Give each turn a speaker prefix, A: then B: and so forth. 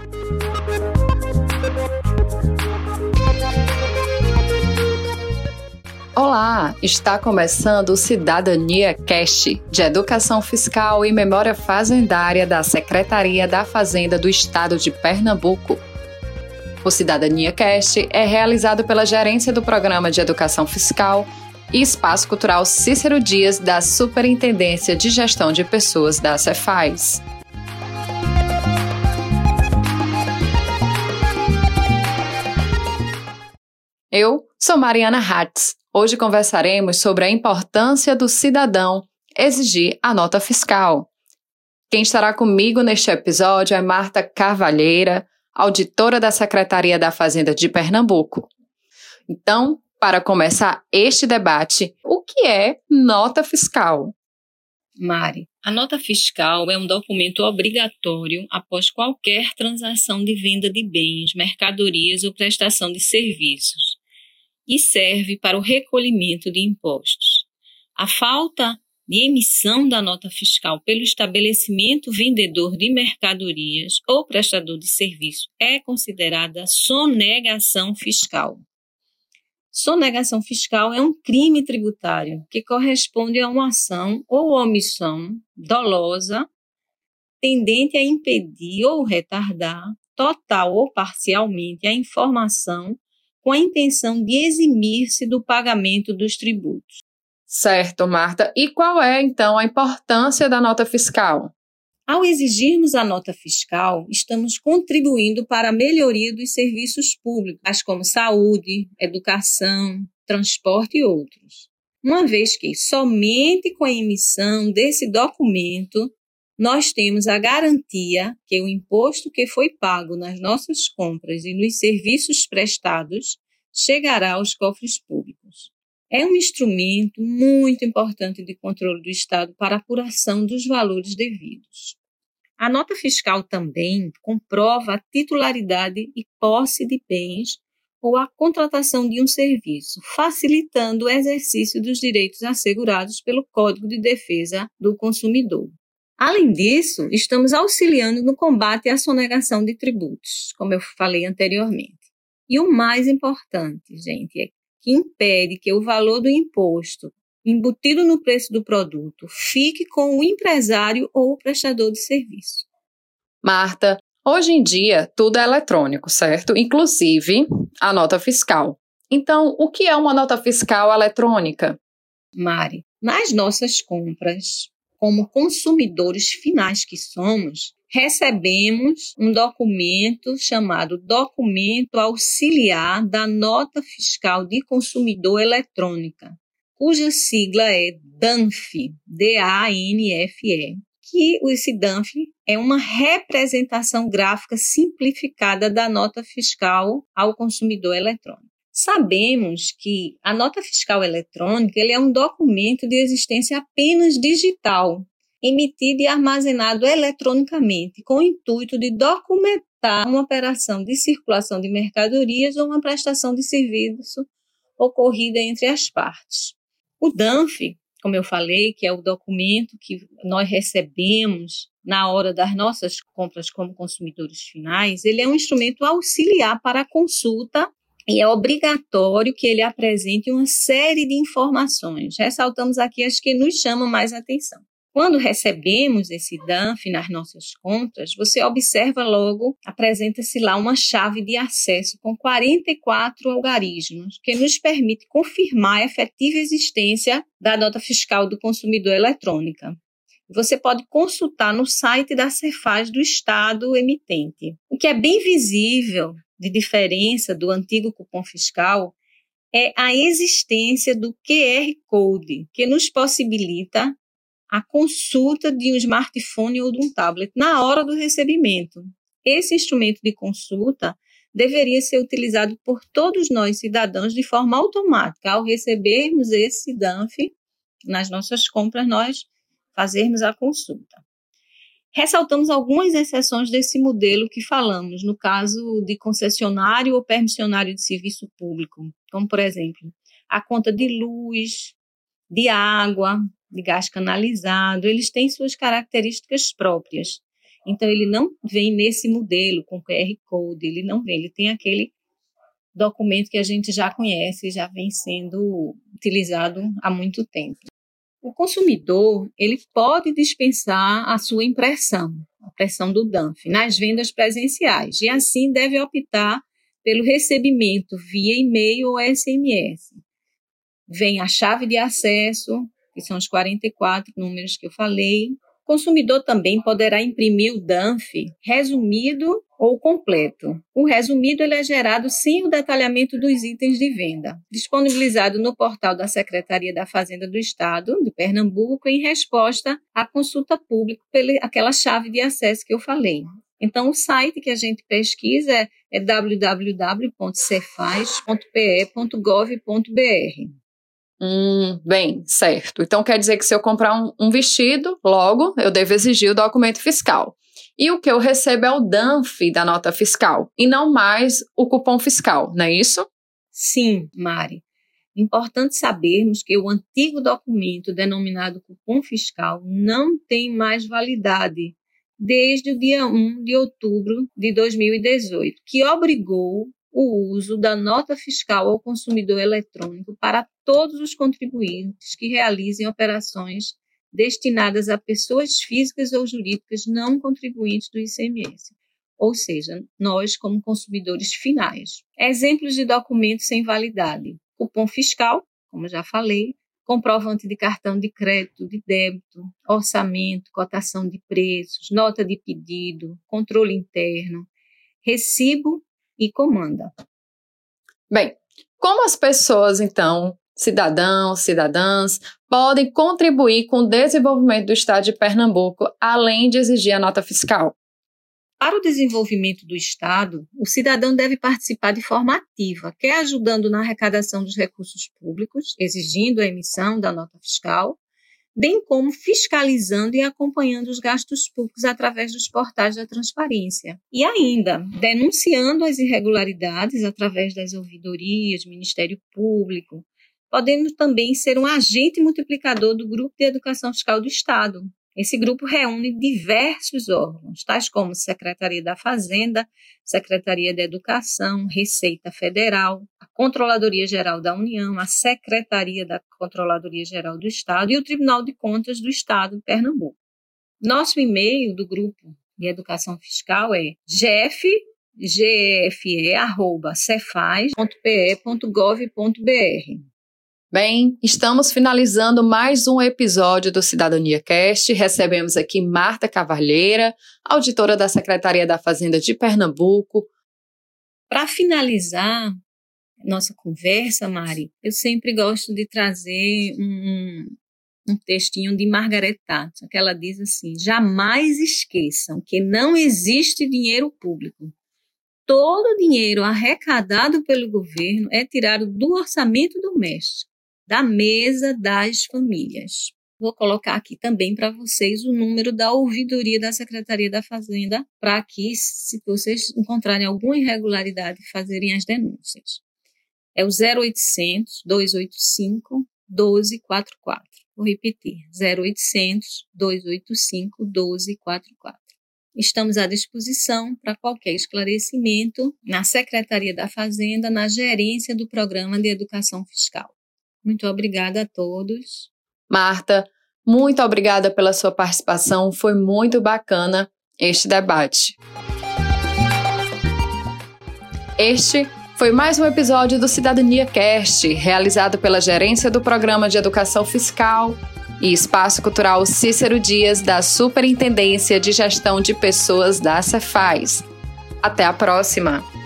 A: Olá, está começando o Cidadania Cast, de Educação Fiscal e Memória Fazendária da Secretaria da Fazenda do Estado de Pernambuco. O Cidadania Cast é realizado pela Gerência do Programa de Educação Fiscal e Espaço Cultural Cícero Dias da Superintendência de Gestão de Pessoas da Cefaz. Eu sou Mariana Hatz. Hoje conversaremos sobre a importância do cidadão exigir a nota fiscal. Quem estará comigo neste episódio é Marta Carvalheira, auditora da Secretaria da Fazenda de Pernambuco. Então, para começar este debate, o que é nota fiscal?
B: Mari, a nota fiscal é um documento obrigatório após qualquer transação de venda de bens, mercadorias ou prestação de serviços e serve para o recolhimento de impostos. A falta de emissão da nota fiscal pelo estabelecimento vendedor de mercadorias ou prestador de serviço é considerada sonegação fiscal. Sonegação fiscal é um crime tributário que corresponde a uma ação ou omissão dolosa tendente a impedir ou retardar, total ou parcialmente, a informação com a intenção de eximir-se do pagamento dos tributos.
A: Certo, Marta. E qual é, então, a importância da nota fiscal?
B: Ao exigirmos a nota fiscal, estamos contribuindo para a melhoria dos serviços públicos, tais como saúde, educação, transporte e outros. Uma vez que somente com a emissão desse documento nós temos a garantia que o imposto que foi pago nas nossas compras e nos serviços prestados chegará aos cofres públicos. É um instrumento muito importante de controle do Estado para a apuração dos valores devidos. A nota fiscal também comprova a titularidade e posse de bens ou a contratação de um serviço, facilitando o exercício dos direitos assegurados pelo Código de Defesa do Consumidor. Além disso, estamos auxiliando no combate à sonegação de tributos, como eu falei anteriormente. E o mais importante, gente, é que impede que o valor do imposto embutido no preço do produto fique com o empresário ou o prestador de serviço.
A: Marta, hoje em dia tudo é eletrônico, certo? Inclusive a nota fiscal. Então, o que é uma nota fiscal eletrônica?
B: Mari, nas nossas compras, como consumidores finais que somos, recebemos um documento chamado Documento Auxiliar da Nota Fiscal de Consumidor Eletrônica, cuja sigla é DANFE, D-A-N-F-E, que esse DANFE é uma representação gráfica simplificada da nota fiscal ao consumidor eletrônico. Sabemos que a nota fiscal eletrônica ele é um documento de existência apenas digital, emitido e armazenado eletronicamente, com o intuito de documentar uma operação de circulação de mercadorias ou uma prestação de serviço ocorrida entre as partes. O DANFE, como eu falei, que é o documento que nós recebemos na hora das nossas compras como consumidores finais, ele é um instrumento auxiliar para a consulta e é obrigatório que ele apresente uma série de informações. Ressaltamos aqui as que nos chamam mais atenção. Quando recebemos esse DANFE nas nossas contas, você observa logo, apresenta-se lá uma chave de acesso com 44 algarismos, que nos permite confirmar a efetiva existência da nota fiscal do consumidor eletrônica. Você pode consultar no site da Cefaz do Estado emitente. O que é bem visível de diferença do antigo cupom fiscal é a existência do QR Code, que nos possibilita a consulta de um smartphone ou de um tablet na hora do recebimento. Esse instrumento de consulta deveria ser utilizado por todos nós, cidadãos, de forma automática. Ao recebermos esse DANFE nas nossas compras, nós fazermos a consulta. Ressaltamos algumas exceções desse modelo que falamos, no caso de concessionário ou permissionário de serviço público, como, por exemplo, a conta de luz, de água, de gás canalizado, eles têm suas características próprias. Então, ele não vem nesse modelo com QR Code, ele não vem, ele tem aquele documento que a gente já conhece, já vem sendo utilizado há muito tempo. O consumidor, ele pode dispensar a sua impressão, a impressão do DANF, nas vendas presenciais, e assim deve optar pelo recebimento via e-mail ou SMS. Vem a chave de acesso, que são os 44 números que eu falei. O consumidor também poderá imprimir o DANF resumido ou completo. O resumido ele é gerado sem o detalhamento dos itens de venda, disponibilizado no portal da Secretaria da Fazenda do Estado de Pernambuco em resposta à consulta pública pelaquela chave de acesso que eu falei. Então, o site que a gente pesquisa é www.cefaz.pe.gov.br.
A: Bem, certo. Então quer dizer que se eu comprar um vestido, logo eu devo exigir o documento fiscal. E o que eu recebo é o DANF da nota fiscal, e não mais o cupom fiscal, não é isso?
B: Sim, Mari. Importante sabermos que o antigo documento denominado cupom fiscal não tem mais validade desde o dia 1 de outubro de 2018, que obrigou o uso da nota fiscal ao consumidor eletrônico para todos os contribuintes que realizem operações destinadas a pessoas físicas ou jurídicas não contribuintes do ICMS, ou seja, nós como consumidores finais. Exemplos de documentos sem validade: cupom fiscal, como já falei, comprovante de cartão de crédito, de débito, orçamento, cotação de preços, nota de pedido, controle interno, recibo e comanda.
A: Bem, como as pessoas, então, cidadãos, cidadãs, podem contribuir com o desenvolvimento do Estado de Pernambuco, além de exigir a nota fiscal?
B: Para o desenvolvimento do Estado, o cidadão deve participar de forma ativa, quer ajudando na arrecadação dos recursos públicos, exigindo a emissão da nota fiscal, bem como fiscalizando e acompanhando os gastos públicos através dos portais da transparência. E ainda, denunciando as irregularidades através das ouvidorias, Ministério Público, podendo também ser um agente multiplicador do Grupo de Educação Fiscal do Estado. Esse grupo reúne diversos órgãos, tais como Secretaria da Fazenda, Secretaria da Educação, Receita Federal, a Controladoria Geral da União, a Secretaria da Controladoria Geral do Estado e o Tribunal de Contas do Estado de Pernambuco. Nosso e-mail do Grupo de Educação Fiscal é gfe@cefaz.pe.gov.br.
A: Bem, estamos finalizando mais um episódio do Cidadania Cast. Recebemos aqui Marta Cavalheira, auditora da Secretaria da Fazenda de Pernambuco.
B: Para finalizar nossa conversa, Mari, eu sempre gosto de trazer um textinho de Margaret Thatcher, que ela diz assim: jamais esqueçam que não existe dinheiro público. Todo o dinheiro arrecadado pelo governo é tirado do orçamento doméstico, da mesa das famílias. Vou colocar aqui também para vocês o número da ouvidoria da Secretaria da Fazenda, para que, se vocês encontrarem alguma irregularidade, fazerem as denúncias. É o 0800-285-1244. Vou repetir, 0800-285-1244. Estamos à disposição para qualquer esclarecimento na Secretaria da Fazenda, na gerência do Programa de Educação Fiscal. Muito obrigada a todos.
A: Marta, muito obrigada pela sua participação. Foi muito bacana este debate. Este foi mais um episódio do Cidadania Cast, realizado pela Gerência do Programa de Educação Fiscal e Espaço Cultural Cícero Dias, da Superintendência de Gestão de Pessoas da Cefaz. Até a próxima!